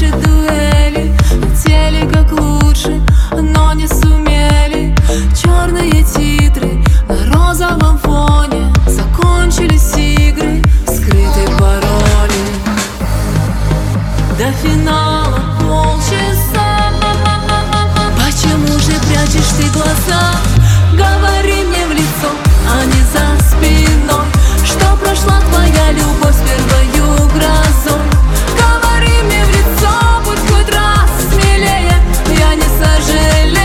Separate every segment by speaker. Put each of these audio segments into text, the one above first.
Speaker 1: наши дуэли хотели как лучше, но не сумели. Черные титры на розовом фоне, закончились игры, скрыты пароли. До финала полчаса. Почему же прячешь ты глаза? Говори мне в лицо, а не за спиной, что прошла твоя любовь с первою грозой. Говори мне в лицо, будь хоть раз смелее, я не сожалею.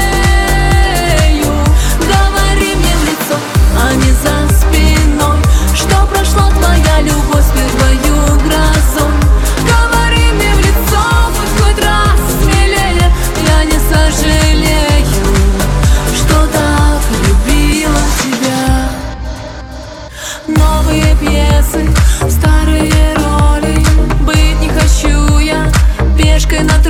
Speaker 1: Говори мне в лицо, а не за спиной, что прошла твоя любовь с первою грозой. Говори мне в лицо, будь хоть раз смелее, я не сожалею, что так любила тебя. Новые пьесы, старые роли, быть не хочу я пешкой на